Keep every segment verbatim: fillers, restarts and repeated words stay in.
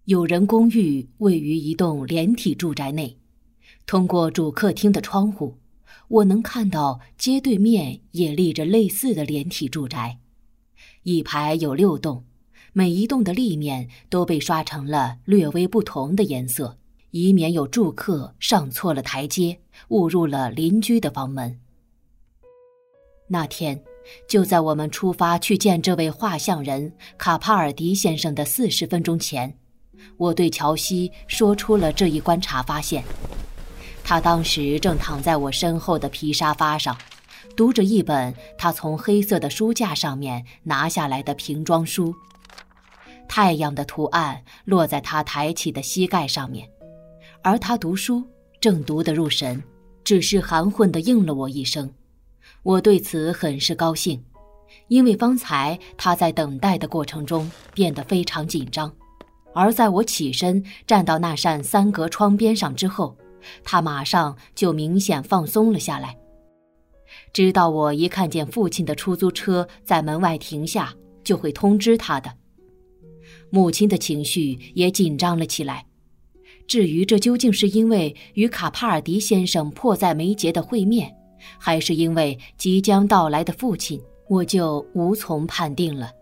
有人公寓位于一栋连体住宅内，通过主客厅的窗户，我能看到街对面也立着类似的连体住宅，一排有六栋，每一栋的立面都被刷成了略微不同的颜色，以免有住客上错了台阶，误入了邻居的房门。那天，就在我们出发去见这位画像人卡帕尔迪先生的四十分钟前，我对乔西说出了这一观察发现。他当时正躺在我身后的皮沙发上，读着一本他从黑色的书架上面拿下来的瓶装书。太阳的图案落在他抬起的膝盖上面，而他读书正读得入神，只是含混地应了我一声。我对此很是高兴，因为方才他在等待的过程中变得非常紧张，而在我起身站到那扇三格窗边上之后，他马上就明显放松了下来。知道我一看见父亲的出租车在门外停下，就会通知他的。母亲的情绪也紧张了起来。至于这究竟是因为与卡帕尔迪先生迫在眉睫的会面，还是因为即将到来的父亲，我就无从判定了。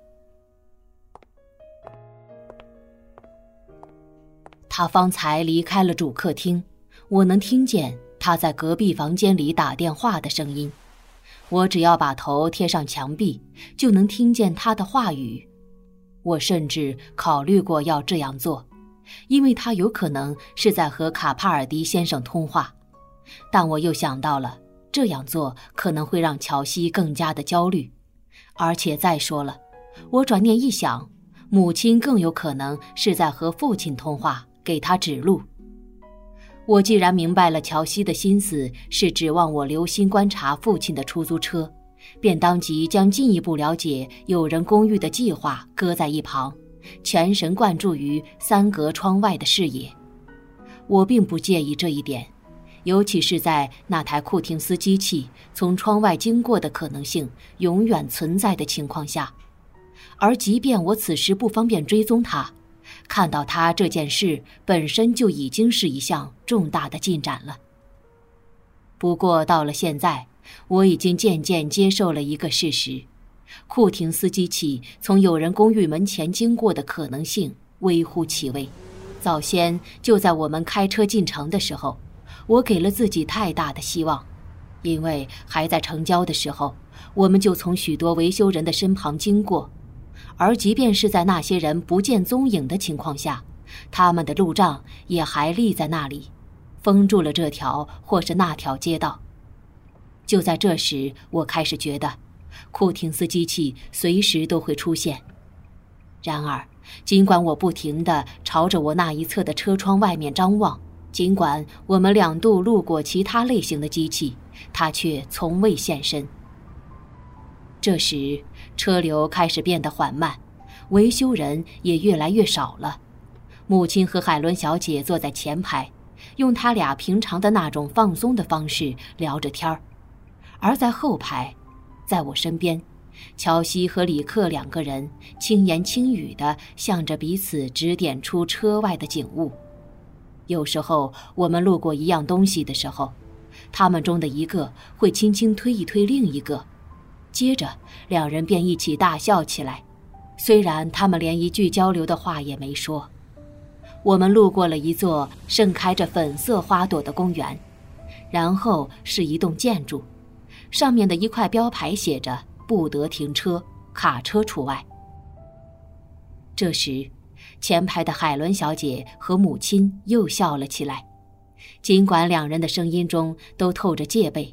他方才离开了主客厅，我能听见他在隔壁房间里打电话的声音。我只要把头贴上墙壁，就能听见他的话语。我甚至考虑过要这样做，因为他有可能是在和卡帕尔迪先生通话。但我又想到了，这样做可能会让乔西更加的焦虑。而且再说了，我转念一想，母亲更有可能是在和父亲通话，给他指路。我既然明白了乔西的心思是指望我留心观察父亲的出租车，便当即将进一步了解友人公寓的计划搁在一旁，全神贯注于三格窗外的视野。我并不介意这一点，尤其是在那台库廷斯机器从窗外经过的可能性永远存在的情况下。而即便我此时不方便追踪它，看到它这件事本身就已经是一项重大的进展了。不过到了现在，我已经渐渐接受了一个事实，库廷斯机器从友人公寓门前经过的可能性微乎其微。早先就在我们开车进城的时候，我给了自己太大的希望，因为还在城郊的时候，我们就从许多维修人的身旁经过，而即便是在那些人不见踪影的情况下，他们的路障也还立在那里，封住了这条或是那条街道。就在这时，我开始觉得库廷斯机器随时都会出现。然而，尽管我不停地朝着我那一侧的车窗外面张望，尽管我们两度路过其他类型的机器，它却从未现身。这时，车流开始变得缓慢，维修人也越来越少了。母亲和海伦小姐坐在前排，用他俩平常的那种放松的方式聊着天儿。而在后排，在我身边，乔西和里克两个人轻言轻语地向着彼此指点出车外的景物。有时候我们路过一样东西的时候，他们中的一个会轻轻推一推另一个，接着两人便一起大笑起来，虽然他们连一句交流的话也没说。我们路过了一座盛开着粉色花朵的公园，然后是一栋建筑，上面的一块标牌写着不得停车，卡车除外。这时，前排的海伦小姐和母亲又笑了起来，尽管两人的声音中都透着戒备。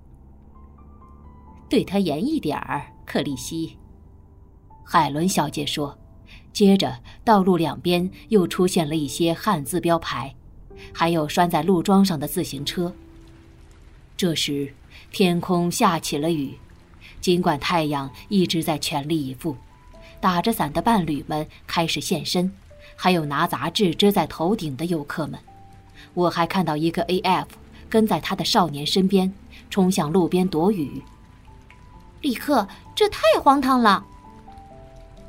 对他严一点儿，克里希，海伦小姐说。接着道路两边又出现了一些汉字标牌，还有拴在路桩上的自行车。这时天空下起了雨，尽管太阳一直在全力以赴，打着伞的伴侣们开始现身，还有拿杂志遮在头顶的游客们。我还看到一个 A F 跟在他的少年身边，冲向路边躲雨。 里克，这太荒唐了！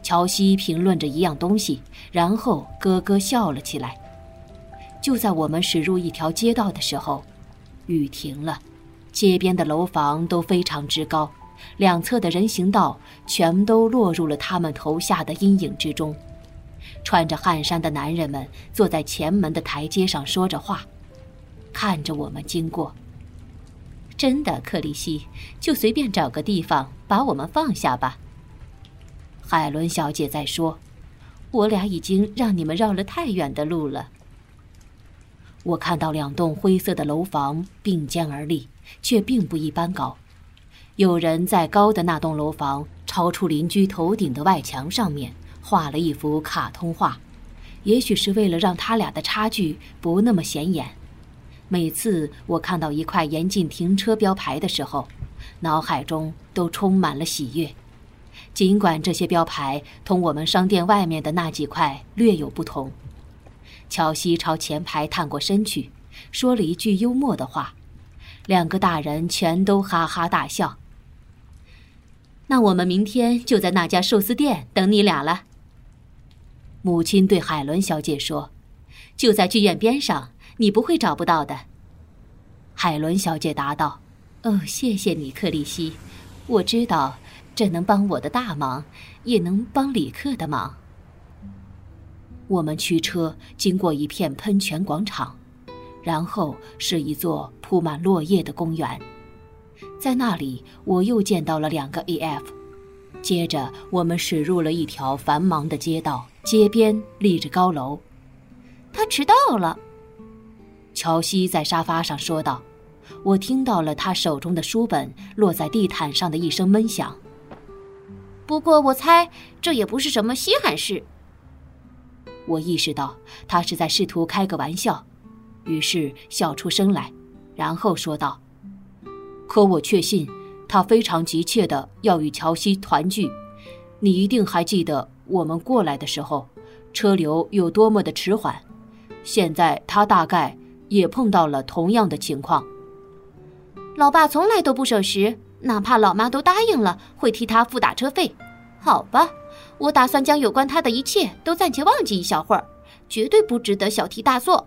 乔西评论着一样东西，然后咯咯笑了起来。就在我们驶入一条街道的时候，雨停了，街边的楼房都非常之高，两侧的人行道全都落入了他们头下的阴影之中。穿着汗衫的男人们坐在前门的台阶上说着话，看着我们经过。真的，克里希，就随便找个地方把我们放下吧。海伦小姐在说，我俩已经让你们绕了太远的路了。我看到两栋灰色的楼房并肩而立，却并不一般高。有人在高的那栋楼房超出邻居头顶的外墙上面画了一幅卡通画，也许是为了让他俩的差距不那么显眼。每次我看到一块严禁停车标牌的时候，脑海中都充满了喜悦。尽管这些标牌同我们商店外面的那几块略有不同。乔西朝前排探过身去，说了一句幽默的话，两个大人全都哈哈大笑。那我们明天就在那家寿司店等你俩了。母亲对海伦小姐说，就在剧院边上，你不会找不到的。海伦小姐答道，哦，谢谢你，克里希，我知道这能帮我的大忙，也能帮里克的忙。我们驱车经过一片喷泉广场，然后是一座铺满落叶的公园。在那里我又见到了两个 A F。 接着我们驶入了一条繁忙的街道，街边立着高楼。他迟到了，乔西在沙发上说道。我听到了他手中的书本落在地毯上的一声闷响。 不过我猜这也不是什么稀罕事。 我意识到他是在试图开个玩笑，于是笑出声来，然后说道，可我确信他非常急切地要与乔西团聚。你一定还记得我们过来的时候车流有多么的迟缓，现在他大概也碰到了同样的情况。 老爸从来都不守时，哪怕老妈都答应了会替他付打车费。好吧，我打算将有关他的一切都暂且忘记一小会儿，绝对不值得小题大做。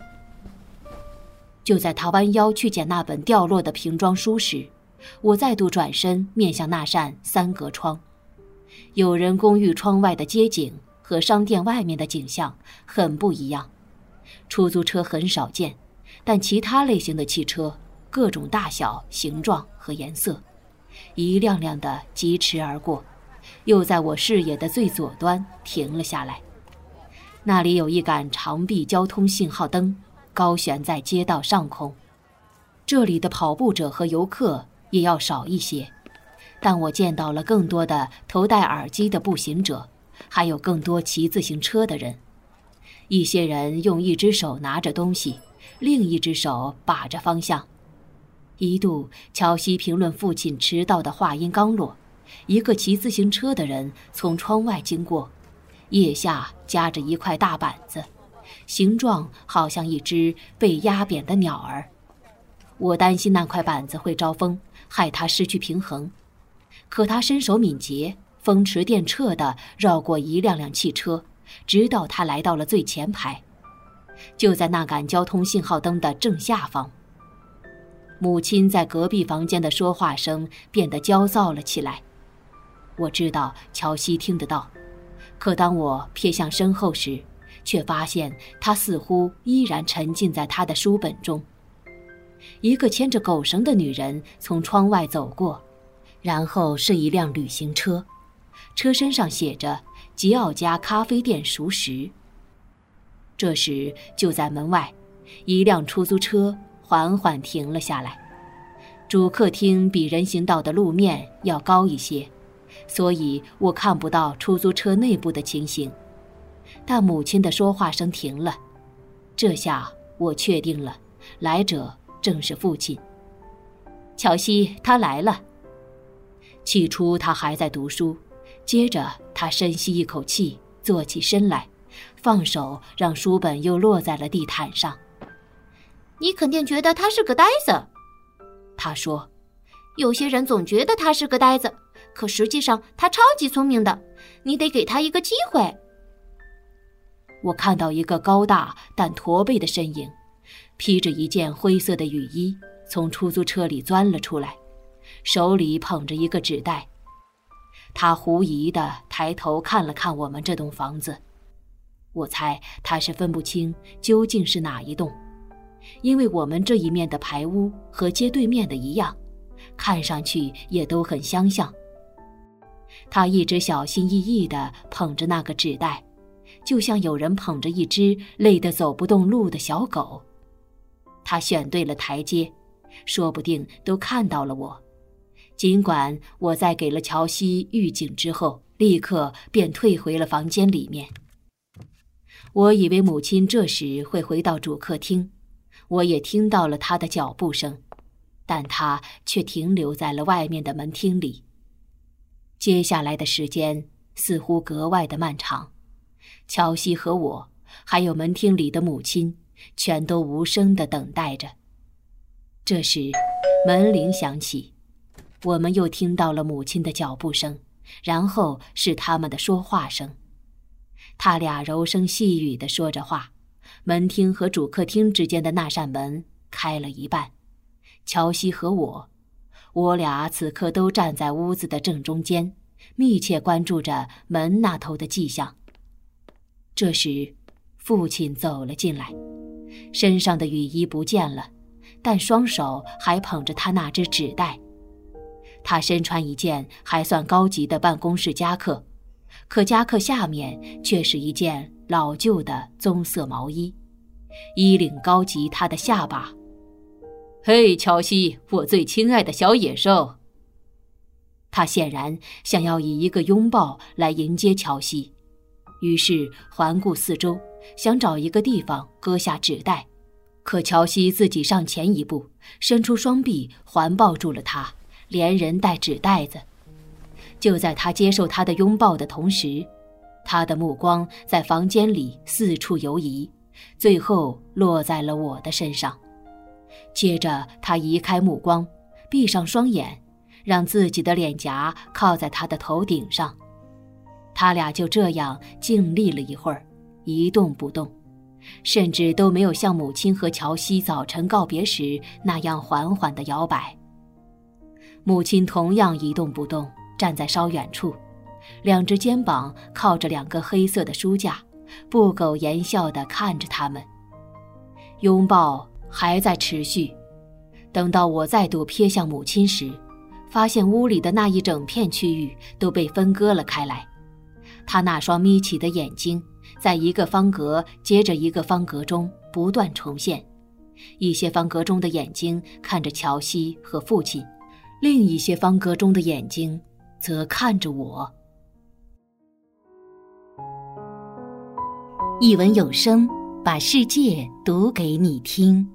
就在他弯腰去捡那本掉落的瓶装书时，我再度转身面向那扇三格窗。有人公寓窗外的街景和商店外面的景象很不一样。出租车很少见，但其他类型的汽车各种大小、形状和颜色，一辆辆的疾驰而过，又在我视野的最左端停了下来。那里有一杆长臂交通信号灯高悬在街道上空。这里的跑步者和游客也要少一些，但我见到了更多的头戴耳机的步行者，还有更多骑自行车的人。一些人用一只手拿着东西，另一只手把着方向。一度，乔西评论父亲迟到的话音刚落，一个骑自行车的人从窗外经过，腋下夹着一块大板子，形状好像一只被压扁的鸟儿。我担心那块板子会招风，害他失去平衡。可他身手敏捷，风驰电掣地绕过一辆辆汽车，直到他来到了最前排，就在那杆交通信号灯的正下方。母亲在隔壁房间的说话声变得焦躁了起来。我知道乔西听得到，可当我瞥向身后时，却发现他似乎依然沉浸在他的书本中。一个牵着狗绳的女人从窗外走过，然后是一辆旅行车，车身上写着吉奥家咖啡店熟食。这时就在门外，一辆出租车缓缓停了下来。主客厅比人行道的路面要高一些，所以我看不到出租车内部的情形。但母亲的说话声停了，这下我确定了，来者正是父亲。乔西，他来了。起初他还在读书，接着他深吸一口气，坐起身来，放手让书本又落在了地毯上。 你肯定觉得他是个呆子， 他说。 有些人总觉得他是个呆子，可实际上他超级聪明的。 你得给他一个机会。 我看到一个高大但驼背的身影，披着一件灰色的雨衣，从出租车里钻了出来，手里捧着一个纸袋。他狐疑地抬头看了看我们这栋房子，我猜他是分不清究竟是哪一栋，因为我们这一面的排屋和街对面的一样，看上去也都很相像。他一直小心翼翼地捧着那个纸袋，就像有人捧着一只累得走不动路的小狗。他选对了台阶，说不定都看到了我。尽管我在给了乔西预警之后，立刻便退回了房间里面。我以为母亲这时会回到主客厅，我也听到了她的脚步声，但她却停留在了外面的门厅里。接下来的时间似乎格外的漫长，乔西和我，还有门厅里的母亲，全都无声地等待着。这时，门铃响起，我们又听到了母亲的脚步声，然后是他们的说话声。他俩柔声细语地说着话，门厅和主客厅之间的那扇门开了一半。乔西和我，我俩此刻都站在屋子的正中间，密切关注着门那头的迹象。这时，父亲走了进来，身上的雨衣不见了，但双手还捧着他那只纸袋。他身穿一件还算高级的办公室夹克，可夹克下面却是一件老旧的棕色毛衣，衣领高及他的下巴。嘿，乔西，我最亲爱的小野兽。他显然想要以一个拥抱来迎接乔西，于是环顾四周，想找一个地方搁下纸袋。可乔西自己上前一步，伸出双臂环抱住了他，连人带纸袋子。就在他接受他的拥抱的同时，他的目光在房间里四处游移，最后落在了我的身上。接着他移开目光，闭上双眼，让自己的脸颊靠在他的头顶上。他俩就这样静立了一会儿，一动不动，甚至都没有像母亲和乔西早晨告别时那样缓缓地摇摆。母亲同样一动不动，站在稍远处，两只肩膀靠着两个黑色的书架，不苟言笑地看着他们。拥抱还在持续，等到我再度瞥向母亲时，发现屋里的那一整片区域都被分割了开来。她那双眯起的眼睛在一个方格接着一个方格中不断重现，一些方格中的眼睛看着乔西和父亲，另一些方格中的眼睛则看着我。一文有声，把世界读给你听。